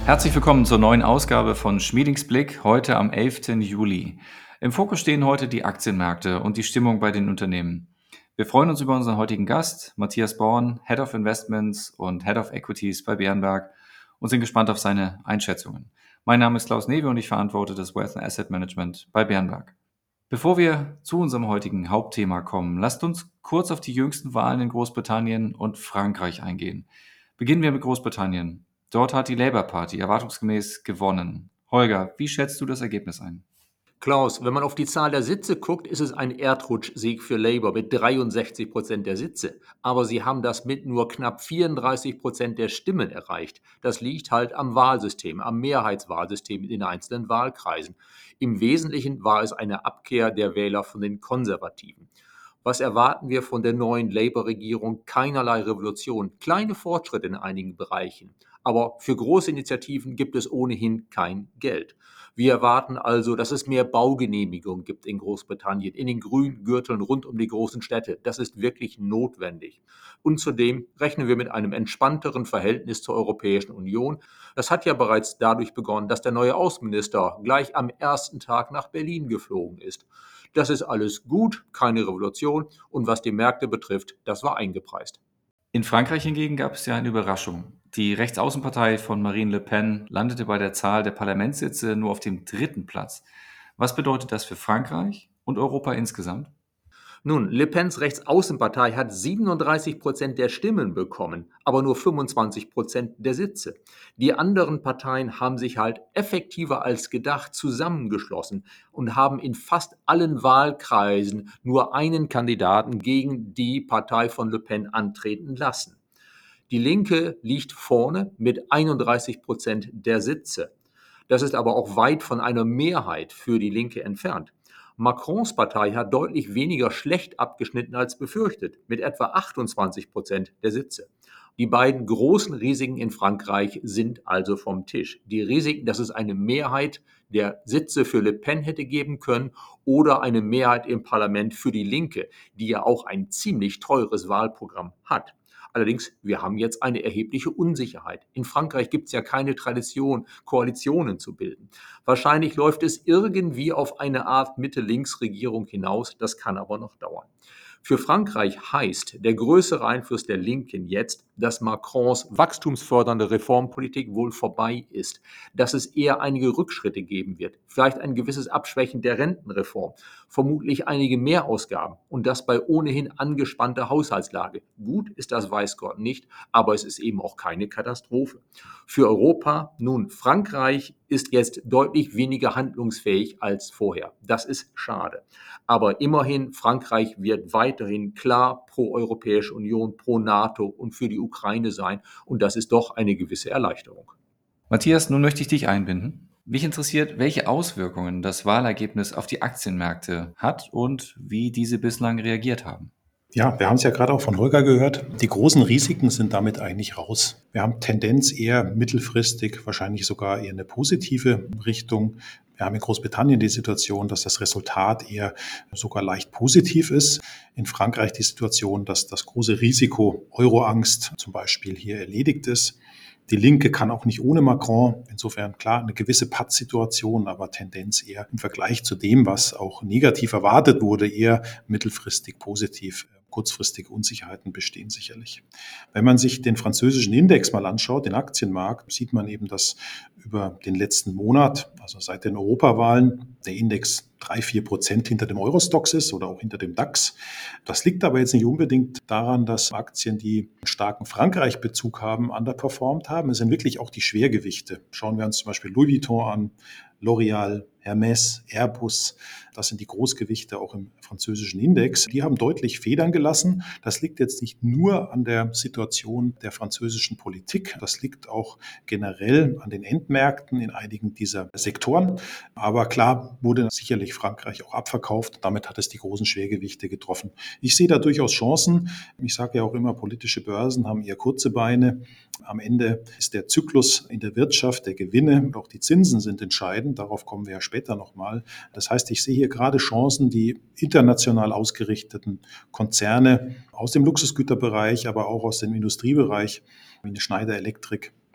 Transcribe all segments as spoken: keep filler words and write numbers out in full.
Herzlich willkommen zur neuen Ausgabe von Schmiedings Blick, heute am elften Juli. Im Fokus stehen heute die Aktienmärkte und die Stimmung bei den Unternehmen. Wir freuen uns über unseren heutigen Gast, Matthias Born, Head of Investments und Head of Equities bei Berenberg, und sind gespannt auf seine Einschätzungen. Mein Name ist Klaus Newe und ich verantworte das Wealth and Asset Management bei Berenberg. Bevor wir zu unserem heutigen Hauptthema kommen, lasst uns kurz auf die jüngsten Wahlen in Großbritannien und Frankreich eingehen. Beginnen wir mit Großbritannien. Dort hat die Labour Party erwartungsgemäß gewonnen. Holger, wie schätzt du das Ergebnis ein? Klaus, wenn man auf die Zahl der Sitze guckt, ist es ein Erdrutschsieg für Labour mit dreiundsechzig Prozent der Sitze. Aber sie haben das mit nur knapp vierunddreißig Prozent der Stimmen erreicht. Das liegt halt am Wahlsystem, am Mehrheitswahlsystem in den einzelnen Wahlkreisen. Im Wesentlichen war es eine Abkehr der Wähler von den Konservativen. Was erwarten wir von der neuen Labour-Regierung? Keinerlei Revolution, kleine Fortschritte in einigen Bereichen. Aber für große Initiativen gibt es ohnehin kein Geld. Wir erwarten also, dass es mehr Baugenehmigungen gibt in Großbritannien, in den grünen Gürteln rund um die großen Städte. Das ist wirklich notwendig. Und zudem rechnen wir mit einem entspannteren Verhältnis zur Europäischen Union. Das hat ja bereits dadurch begonnen, dass der neue Außenminister gleich am ersten Tag nach Berlin geflogen ist. Das ist alles gut, keine Revolution. Und was die Märkte betrifft, das war eingepreist. In Frankreich hingegen gab es ja eine Überraschung. Die Rechtsaußenpartei von Marine Le Pen landete bei der Zahl der Parlamentssitze nur auf dem dritten Platz. Was bedeutet das für Frankreich und Europa insgesamt? Nun, Le Pens Rechtsaußenpartei hat siebenunddreißig Prozent der Stimmen bekommen, aber nur fünfundzwanzig Prozent der Sitze. Die anderen Parteien haben sich halt effektiver als gedacht zusammengeschlossen und haben in fast allen Wahlkreisen nur einen Kandidaten gegen die Partei von Le Pen antreten lassen. Die Linke liegt vorne mit einunddreißig Prozent der Sitze. Das ist aber auch weit von einer Mehrheit für die Linke entfernt. Macrons Partei hat deutlich weniger schlecht abgeschnitten als befürchtet, mit etwa achtundzwanzig Prozent der Sitze. Die beiden großen Risiken in Frankreich sind also vom Tisch. Die Risiken, dass es eine Mehrheit der Sitze für Le Pen hätte geben können oder eine Mehrheit im Parlament für die Linke, die ja auch ein ziemlich teures Wahlprogramm hat. Allerdings, wir haben jetzt eine erhebliche Unsicherheit. In Frankreich gibt es ja keine Tradition, Koalitionen zu bilden. Wahrscheinlich läuft es irgendwie auf eine Art Mitte-Links-Regierung hinaus. Das kann aber noch dauern. Für Frankreich heißt der größere Einfluss der Linken jetzt, dass Macrons wachstumsfördernde Reformpolitik wohl vorbei ist, dass es eher einige Rückschritte geben wird, vielleicht ein gewisses Abschwächen der Rentenreform, vermutlich einige Mehrausgaben und das bei ohnehin angespannter Haushaltslage. Gut ist das weiß Gott nicht, aber es ist eben auch keine Katastrophe. Für Europa, nun, Frankreich ist jetzt deutlich weniger handlungsfähig als vorher. Das ist schade. Aber immerhin, Frankreich wird weiterhin klar pro-Europäische Union, pro-NATO und für die Ukraine sein. Und das ist doch eine gewisse Erleichterung. Matthias, nun möchte ich dich einbinden. Mich interessiert, welche Auswirkungen das Wahlergebnis auf die Aktienmärkte hat und wie diese bislang reagiert haben. Ja, wir haben es ja gerade auch von Holger gehört. Die großen Risiken sind damit eigentlich raus. Wir haben Tendenz eher mittelfristig, wahrscheinlich sogar eher eine positive Richtung. Wir haben in Großbritannien die Situation, dass das Resultat eher sogar leicht positiv ist. In Frankreich die Situation, dass das große Risiko Euroangst zum Beispiel hier erledigt ist. Die Linke kann auch nicht ohne Macron. Insofern klar eine gewisse Pattsituation, aber Tendenz eher im Vergleich zu dem, was auch negativ erwartet wurde, eher mittelfristig positiv. Kurzfristige Unsicherheiten bestehen sicherlich. Wenn man sich den französischen Index mal anschaut, den Aktienmarkt, sieht man eben, dass über den letzten Monat, also seit den Europawahlen, der Index drei, vier Prozent hinter dem Eurostoxx ist oder auch hinter dem DAX. Das liegt aber jetzt nicht unbedingt daran, dass Aktien, die einen starken Frankreich-Bezug haben, underperformed haben. Es sind wirklich auch die Schwergewichte. Schauen wir uns zum Beispiel Louis Vuitton an, L'Oréal, Hermès, Airbus. Das sind die Großgewichte auch im französischen Index. Die haben deutlich Federn gelassen. Das liegt jetzt nicht nur an der Situation der französischen Politik. Das liegt auch generell an den Endmärkten in einigen dieser Sektoren. Aber klar wurde sicherlich Frankreich auch abverkauft. Damit hat es die großen Schwergewichte getroffen. Ich sehe da durchaus Chancen. Ich sage ja auch immer, politische Börsen haben eher kurze Beine. Am Ende ist der Zyklus in der Wirtschaft, der Gewinne und auch die Zinsen sind entscheidend. Darauf kommen wir ja später nochmal. Das heißt, ich sehe hier gerade Chancen, die international ausgerichteten Konzerne aus dem Luxusgüterbereich, aber auch aus dem Industriebereich, wie eine Schneider Electric,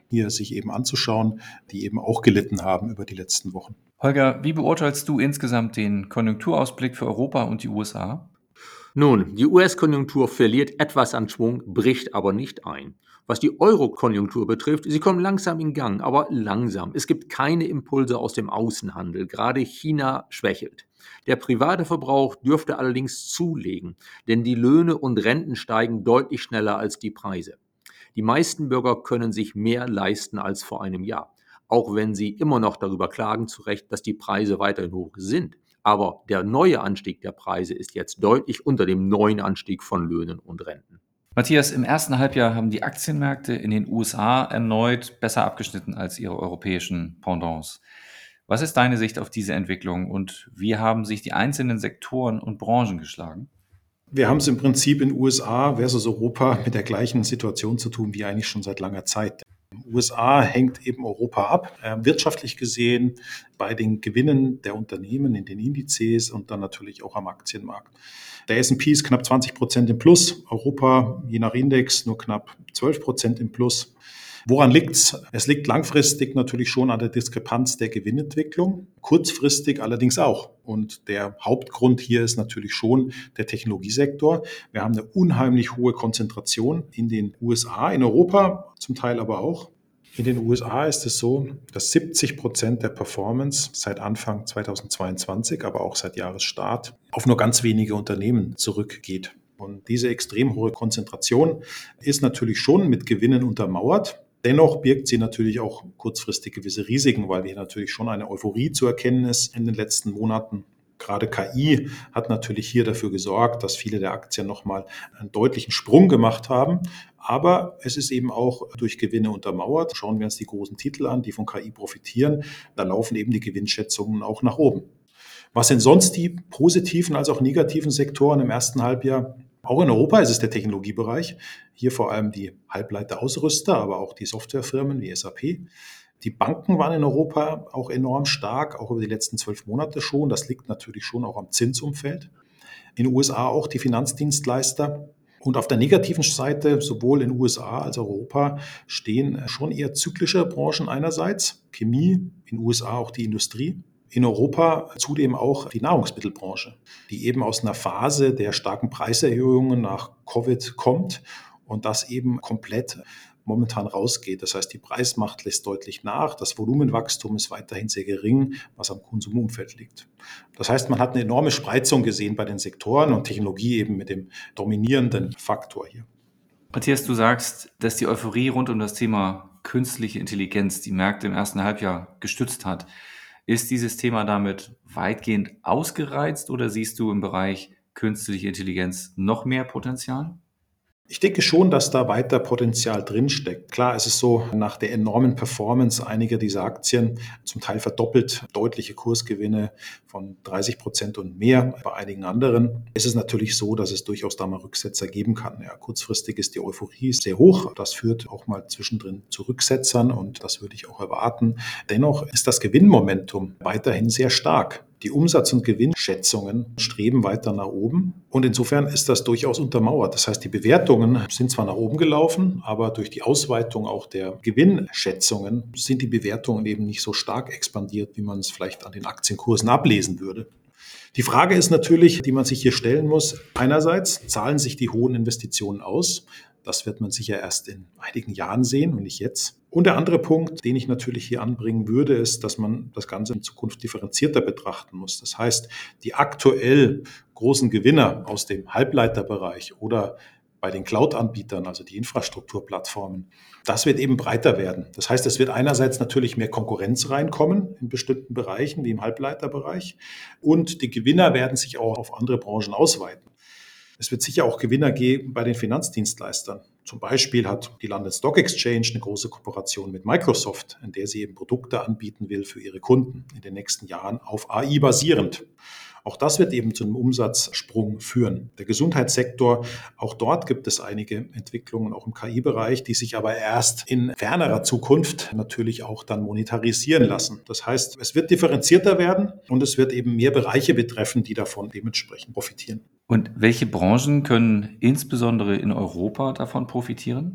hier sich eben anzuschauen, die eben auch gelitten haben über die letzten Wochen. Holger, wie beurteilst du insgesamt den Konjunkturausblick für Europa und die U S A? Nun, die U S-Konjunktur verliert etwas an Schwung, bricht aber nicht ein. Was die Euro-Konjunktur betrifft, sie kommt langsam in Gang, aber langsam. Es gibt keine Impulse aus dem Außenhandel. Gerade China schwächelt. Der private Verbrauch dürfte allerdings zulegen, denn die Löhne und Renten steigen deutlich schneller als die Preise. Die meisten Bürger können sich mehr leisten als vor einem Jahr, auch wenn sie immer noch darüber klagen, zu Recht, dass die Preise weiterhin hoch sind. Aber der neue Anstieg der Preise ist jetzt deutlich unter dem neuen Anstieg von Löhnen und Renten. Matthias, im ersten Halbjahr haben die Aktienmärkte in den U S A erneut besser abgeschnitten als ihre europäischen Pendants. Was ist deine Sicht auf diese Entwicklung und wie haben sich die einzelnen Sektoren und Branchen geschlagen? Wir haben es im Prinzip in U S A versus Europa mit der gleichen Situation zu tun wie eigentlich schon seit langer Zeit. U S A hängt eben Europa ab, äh, wirtschaftlich gesehen bei den Gewinnen der Unternehmen in den Indizes und dann natürlich auch am Aktienmarkt. Der S und P ist knapp zwanzig Prozent im Plus, Europa je nach Index nur knapp zwölf Prozent im Plus. Woran liegt's? Es liegt langfristig natürlich schon an der Diskrepanz der Gewinnentwicklung, kurzfristig allerdings auch. Und der Hauptgrund hier ist natürlich schon der Technologiesektor. Wir haben eine unheimlich hohe Konzentration in den U S A, in Europa zum Teil aber auch. In den U S A ist es so, dass siebzig Prozent der Performance seit Anfang zweitausendzweiundzwanzig, aber auch seit Jahresstart, auf nur ganz wenige Unternehmen zurückgeht. Und diese extrem hohe Konzentration ist natürlich schon mit Gewinnen untermauert. Dennoch birgt sie natürlich auch kurzfristig gewisse Risiken, weil hier natürlich schon eine Euphorie zu erkennen ist in den letzten Monaten. Gerade K I hat natürlich hier dafür gesorgt, dass viele der Aktien nochmal einen deutlichen Sprung gemacht haben. Aber es ist eben auch durch Gewinne untermauert. Schauen wir uns die großen Titel an, die von K I profitieren. Da laufen eben die Gewinnschätzungen auch nach oben. Was sind sonst die positiven als auch negativen Sektoren im ersten Halbjahr? Auch in Europa ist es der Technologiebereich. Hier vor allem die Halbleiterausrüster, aber auch die Softwarefirmen wie S A P. Die Banken waren in Europa auch enorm stark, auch über die letzten zwölf Monate schon. Das liegt natürlich schon auch am Zinsumfeld. In den U S A auch die Finanzdienstleister. Und auf der negativen Seite, sowohl in den U S A als auch Europa, stehen schon eher zyklische Branchen einerseits. Chemie, in den U S A auch die Industrie. In Europa zudem auch die Nahrungsmittelbranche, die eben aus einer Phase der starken Preiserhöhungen nach Covid kommt und das eben komplett momentan rausgeht. Das heißt, die Preismacht lässt deutlich nach, das Volumenwachstum ist weiterhin sehr gering, was am Konsumumfeld liegt. Das heißt, man hat eine enorme Spreizung gesehen bei den Sektoren und Technologie eben mit dem dominierenden Faktor hier. Matthias, du sagst, dass die Euphorie rund um das Thema künstliche Intelligenz die Märkte im ersten Halbjahr gestützt hat. Ist dieses Thema damit weitgehend ausgereizt oder siehst du im Bereich künstliche Intelligenz noch mehr Potenzial? Ich denke schon, dass da weiter Potenzial drinsteckt. Klar, es ist so, nach der enormen Performance einiger dieser Aktien, zum Teil verdoppelt, deutliche Kursgewinne von dreißig Prozent und mehr bei einigen anderen, ist es natürlich so, dass es durchaus da mal Rücksetzer geben kann. Ja, kurzfristig ist die Euphorie sehr hoch. Das führt auch mal zwischendrin zu Rücksetzern und das würde ich auch erwarten. Dennoch ist das Gewinnmomentum weiterhin sehr stark. Die Umsatz- und Gewinnschätzungen streben weiter nach oben und insofern ist das durchaus untermauert. Das heißt, die Bewertungen sind zwar nach oben gelaufen, aber durch die Ausweitung auch der Gewinnschätzungen sind die Bewertungen eben nicht so stark expandiert, wie man es vielleicht an den Aktienkursen ablesen würde. Die Frage ist natürlich, die man sich hier stellen muss, einerseits zahlen sich die hohen Investitionen aus. Das wird man sicher erst in einigen Jahren sehen und nicht jetzt. Und der andere Punkt, den ich natürlich hier anbringen würde, ist, dass man das Ganze in Zukunft differenzierter betrachten muss. Das heißt, die aktuell großen Gewinner aus dem Halbleiterbereich oder bei den Cloud-Anbietern, also die Infrastrukturplattformen, das wird eben breiter werden. Das heißt, es wird einerseits natürlich mehr Konkurrenz reinkommen in bestimmten Bereichen, wie im Halbleiterbereich, und die Gewinner werden sich auch auf andere Branchen ausweiten. Es wird sicher auch Gewinner geben bei den Finanzdienstleistern. Zum Beispiel hat die London Stock Exchange eine große Kooperation mit Microsoft, in der sie eben Produkte anbieten will für ihre Kunden in den nächsten Jahren auf A I basierend. Auch das wird eben zu einem Umsatzsprung führen. Der Gesundheitssektor, auch dort gibt es einige Entwicklungen, auch im K I-Bereich, die sich aber erst in fernerer Zukunft natürlich auch dann monetarisieren lassen. Das heißt, es wird differenzierter werden und es wird eben mehr Bereiche betreffen, die davon dementsprechend profitieren. Und welche Branchen können insbesondere in Europa davon profitieren?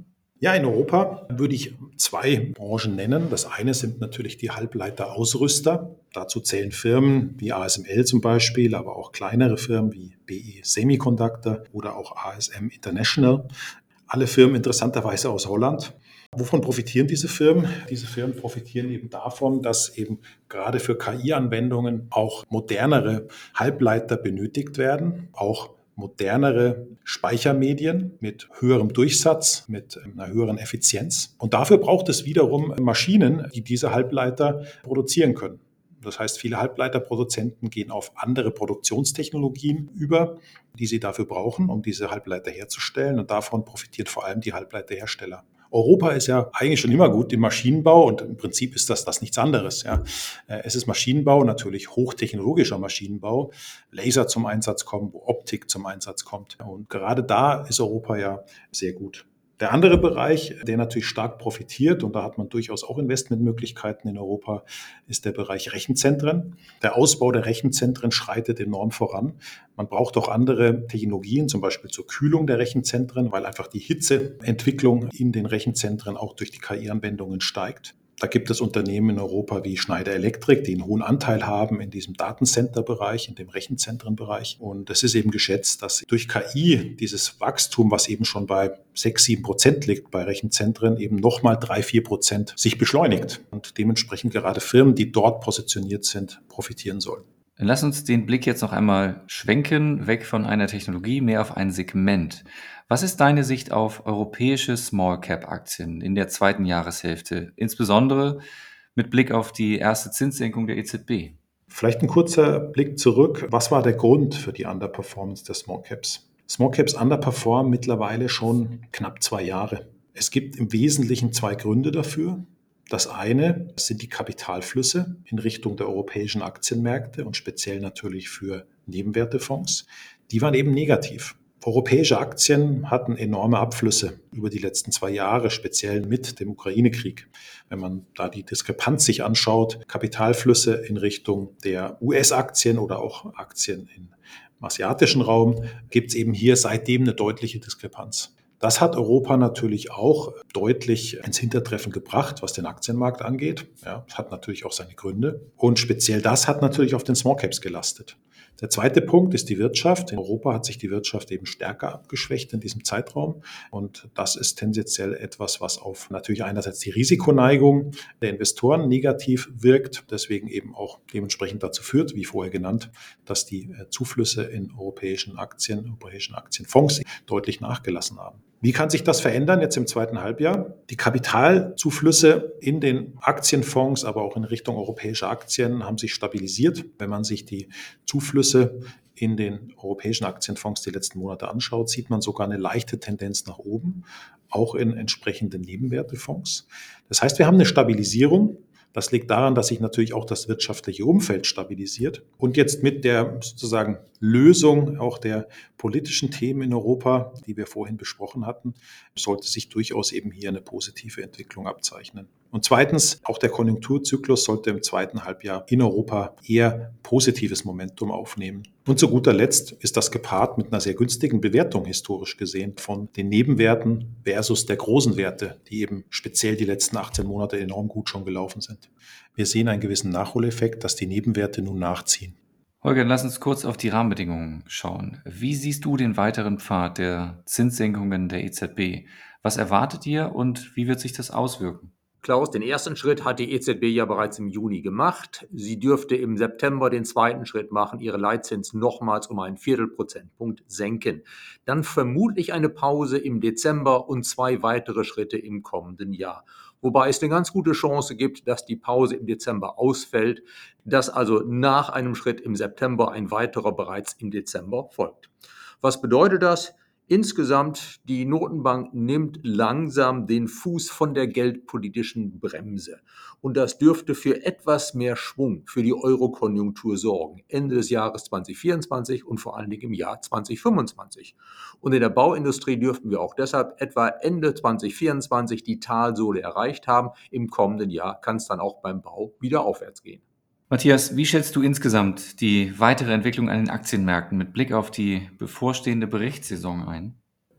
Ja, in Europa würde ich zwei Branchen nennen. Das eine sind natürlich die Halbleiterausrüster. Dazu zählen Firmen wie A S M L zum Beispiel, aber auch kleinere Firmen wie B E Semiconductor oder auch A S M International. Alle Firmen interessanterweise aus Holland. Wovon profitieren diese Firmen? Diese Firmen profitieren eben davon, dass eben gerade für K I-Anwendungen auch modernere Halbleiter benötigt werden, auch modernere Speichermedien mit höherem Durchsatz, mit einer höheren Effizienz. Und dafür braucht es wiederum Maschinen, die diese Halbleiter produzieren können. Das heißt, viele Halbleiterproduzenten gehen auf andere Produktionstechnologien über, die sie dafür brauchen, um diese Halbleiter herzustellen. Und davon profitiert vor allem die Halbleiterhersteller. Europa ist ja eigentlich schon immer gut im Maschinenbau und im Prinzip ist das, das nichts anderes. Ja. Es ist Maschinenbau, natürlich hochtechnologischer Maschinenbau, Laser zum Einsatz kommen, wo Optik zum Einsatz kommt. Und gerade da ist Europa ja sehr gut. Der andere Bereich, der natürlich stark profitiert, und da hat man durchaus auch Investmentmöglichkeiten in Europa, ist der Bereich Rechenzentren. Der Ausbau der Rechenzentren schreitet enorm voran. Man braucht auch andere Technologien, zum Beispiel zur Kühlung der Rechenzentren, weil einfach die Hitzeentwicklung in den Rechenzentren auch durch die K I-Anwendungen steigt. Da gibt es Unternehmen in Europa wie Schneider Electric, die einen hohen Anteil haben in diesem Datencenter-Bereich, in dem Rechenzentrenbereich. Und es ist eben geschätzt, dass durch K I dieses Wachstum, was eben schon bei sechs, sieben Prozent liegt bei Rechenzentren, eben nochmal drei, vier Prozent sich beschleunigt. Und dementsprechend gerade Firmen, die dort positioniert sind, profitieren sollen. Lass uns den Blick jetzt noch einmal schwenken, weg von einer Technologie, mehr auf ein Segment. Was ist deine Sicht auf europäische Small-Cap-Aktien in der zweiten Jahreshälfte, insbesondere mit Blick auf die erste Zinssenkung der E Z B? Vielleicht ein kurzer Blick zurück. Was war der Grund für die Underperformance der Small Caps? Small Caps underperformen mittlerweile schon knapp zwei Jahre. Es gibt im Wesentlichen zwei Gründe dafür. Das eine sind die Kapitalflüsse in Richtung der europäischen Aktienmärkte und speziell natürlich für Nebenwertefonds. Die waren eben negativ. Europäische Aktien hatten enorme Abflüsse über die letzten zwei Jahre, speziell mit dem Ukraine-Krieg. Wenn man da die Diskrepanz sich anschaut, Kapitalflüsse in Richtung der U S-Aktien oder auch Aktien im asiatischen Raum, gibt es eben hier seitdem eine deutliche Diskrepanz. Das hat Europa natürlich auch deutlich ins Hintertreffen gebracht, was den Aktienmarkt angeht. Ja, das hat natürlich auch seine Gründe. Und speziell das hat natürlich auf den Small Caps gelastet. Der zweite Punkt ist die Wirtschaft. In Europa hat sich die Wirtschaft eben stärker abgeschwächt in diesem Zeitraum. Und das ist tendenziell etwas, was auf natürlich einerseits die Risikoneigung der Investoren negativ wirkt, deswegen eben auch dementsprechend dazu führt, wie vorher genannt, dass die Zuflüsse in europäischen Aktien, europäischen Aktienfonds deutlich nachgelassen haben. Wie kann sich das verändern jetzt im zweiten Halbjahr? Die Kapitalzuflüsse in den Aktienfonds, aber auch in Richtung europäischer Aktien haben sich stabilisiert. Wenn man sich die Zuflüsse in den europäischen Aktienfonds die letzten Monate anschaut, sieht man sogar eine leichte Tendenz nach oben, auch in entsprechenden Nebenwertefonds. Das heißt, wir haben eine Stabilisierung. Das liegt daran, dass sich natürlich auch das wirtschaftliche Umfeld stabilisiert. Und jetzt mit der sozusagen Lösung auch der politischen Themen in Europa, die wir vorhin besprochen hatten, sollte sich durchaus eben hier eine positive Entwicklung abzeichnen. Und zweitens, auch der Konjunkturzyklus sollte im zweiten Halbjahr in Europa eher positives Momentum aufnehmen. Und zu guter Letzt ist das gepaart mit einer sehr günstigen Bewertung historisch gesehen von den Nebenwerten versus der großen Werte, die eben speziell die letzten achtzehn Monate enorm gut schon gelaufen sind. Wir sehen einen gewissen Nachholeffekt, dass die Nebenwerte nun nachziehen. Holger, lass uns kurz auf die Rahmenbedingungen schauen. Wie siehst du den weiteren Pfad der Zinssenkungen der E Z B? Was erwartet ihr und wie wird sich das auswirken? Klaus, den ersten Schritt hat die E Z B ja bereits im Juni gemacht. Sie dürfte im September den zweiten Schritt machen, ihre Leitzins nochmals um einen Viertelprozentpunkt senken. Dann vermutlich eine Pause im Dezember und zwei weitere Schritte im kommenden Jahr. Wobei es eine ganz gute Chance gibt, dass die Pause im Dezember ausfällt, dass also nach einem Schritt im September ein weiterer bereits im Dezember folgt. Was bedeutet das? Insgesamt, die Notenbank nimmt langsam den Fuß von der geldpolitischen Bremse. Und das dürfte für etwas mehr Schwung für die Euro-Konjunktur sorgen. Ende des Jahres zwanzig vierundzwanzig und vor allen Dingen im Jahr zwanzig fünfundzwanzig. Und in der Bauindustrie dürften wir auch deshalb etwa Ende zwanzig vierundzwanzig die Talsohle erreicht haben. Im kommenden Jahr kann es dann auch beim Bau wieder aufwärts gehen. Matthias, wie schätzt du insgesamt die weitere Entwicklung an den Aktienmärkten mit Blick auf die bevorstehende Berichtssaison ein?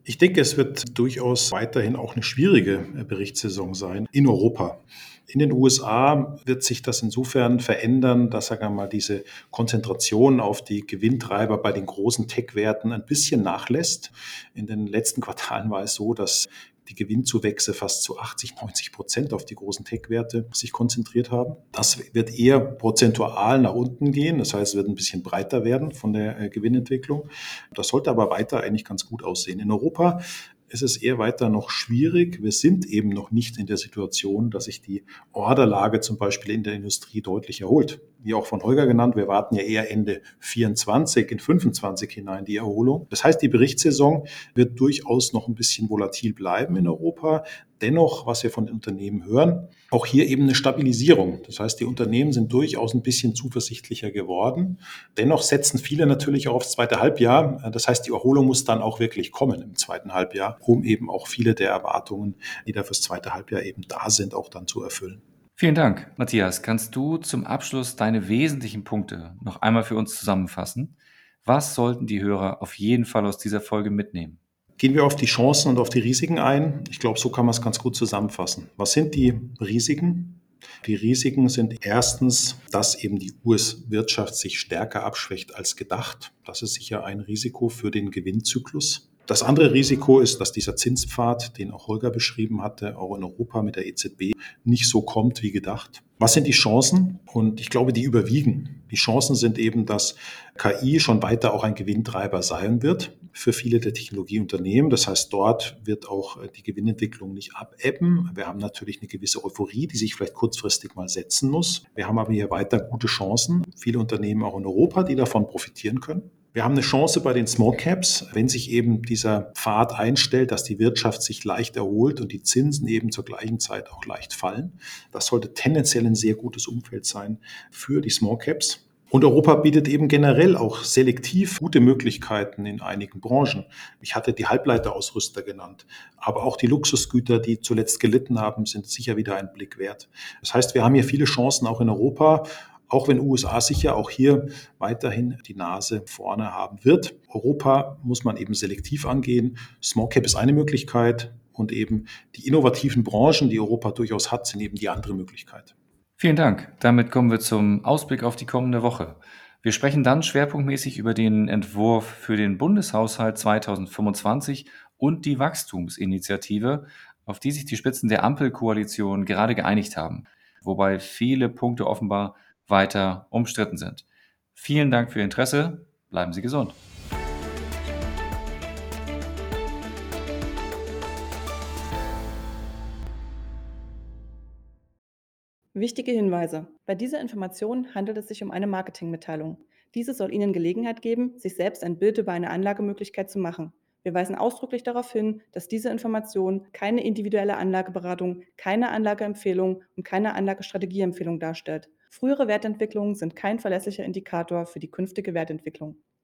Ich denke, es wird durchaus weiterhin auch eine schwierige äh, Berichtssaison sein in Europa. In den U S A wird sich das insofern verändern, dass, sagen wir mal, diese Konzentration auf die Gewinntreiber bei den großen Tech-Werten ein bisschen nachlässt. In den letzten Quartalen war es so, dass die Gewinnzuwächse fast zu achtzig, neunzig Prozent auf die großen Tech-Werte sich konzentriert haben. Das wird eher prozentual nach unten gehen. Das heißt, es wird ein bisschen breiter werden von der äh, Gewinnentwicklung. Das sollte aber weiter eigentlich ganz gut aussehen. In Europa ist es eher weiter noch schwierig. Wir sind eben noch nicht in der Situation, dass sich die Orderlage zum Beispiel in der Industrie deutlich erholt. Wie auch von Holger genannt, wir warten ja eher Ende vierundzwanzig in fünfundzwanzig hinein die Erholung. Das heißt, die Berichtssaison wird durchaus noch ein bisschen volatil bleiben in Europa. Dennoch, was wir von den Unternehmen hören, auch hier eben eine Stabilisierung. Das heißt, die Unternehmen sind durchaus ein bisschen zuversichtlicher geworden. Dennoch setzen viele natürlich auch aufs zweite Halbjahr. Das heißt, die Erholung muss dann auch wirklich kommen im zweiten Halbjahr, um eben auch viele der Erwartungen, die da fürs zweite Halbjahr eben da sind, auch dann zu erfüllen. Vielen Dank, Matthias. Kannst du zum Abschluss deine wesentlichen Punkte noch einmal für uns zusammenfassen? Was sollten die Hörer auf jeden Fall aus dieser Folge mitnehmen? Gehen wir auf die Chancen und auf die Risiken ein. Ich glaube, so kann man es ganz gut zusammenfassen. Was sind die Risiken? Die Risiken sind erstens, dass eben die U S-Wirtschaft sich stärker abschwächt als gedacht. Das ist sicher ein Risiko für den Gewinnzyklus. Das andere Risiko ist, dass dieser Zinspfad, den auch Holger beschrieben hatte, auch in Europa mit der E Z B, nicht so kommt wie gedacht. Was sind die Chancen? Und ich glaube, die überwiegen. Die Chancen sind eben, dass K I schon weiter auch ein Gewinntreiber sein wird für viele der Technologieunternehmen. Das heißt, dort wird auch die Gewinnentwicklung nicht abebben. Wir haben natürlich eine gewisse Euphorie, die sich vielleicht kurzfristig mal setzen muss. Wir haben aber hier weiter gute Chancen. Viele Unternehmen auch in Europa, die davon profitieren können. Wir haben eine Chance bei den Small Caps, wenn sich eben dieser Pfad einstellt, dass die Wirtschaft sich leicht erholt und die Zinsen eben zur gleichen Zeit auch leicht fallen. Das sollte tendenziell ein sehr gutes Umfeld sein für die Small Caps. Und Europa bietet eben generell auch selektiv gute Möglichkeiten in einigen Branchen. Ich hatte die Halbleiterausrüster genannt, aber auch die Luxusgüter, die zuletzt gelitten haben, sind sicher wieder ein Blick wert. Das heißt, wir haben hier viele Chancen auch in Europa. Auch wenn U S A sicher auch hier weiterhin die Nase vorne haben wird. Europa muss man eben selektiv angehen. Small Cap ist eine Möglichkeit und eben die innovativen Branchen, die Europa durchaus hat, sind eben die andere Möglichkeit. Vielen Dank. Damit kommen wir zum Ausblick auf die kommende Woche. Wir sprechen dann schwerpunktmäßig über den Entwurf für den Bundeshaushalt zweitausendfünfundzwanzig und die Wachstumsinitiative, auf die sich die Spitzen der Ampelkoalition gerade geeinigt haben, wobei viele Punkte offenbar weiter umstritten sind. Vielen Dank für Ihr Interesse. Bleiben Sie gesund. Wichtige Hinweise. Bei dieser Information handelt es sich um eine Marketingmitteilung. Diese soll Ihnen Gelegenheit geben, sich selbst ein Bild über eine Anlagemöglichkeit zu machen. Wir weisen ausdrücklich darauf hin, dass diese Information keine individuelle Anlageberatung, keine Anlageempfehlung und keine Anlagestrategieempfehlung darstellt. Frühere Wertentwicklungen sind kein verlässlicher Indikator für die künftige Wertentwicklung.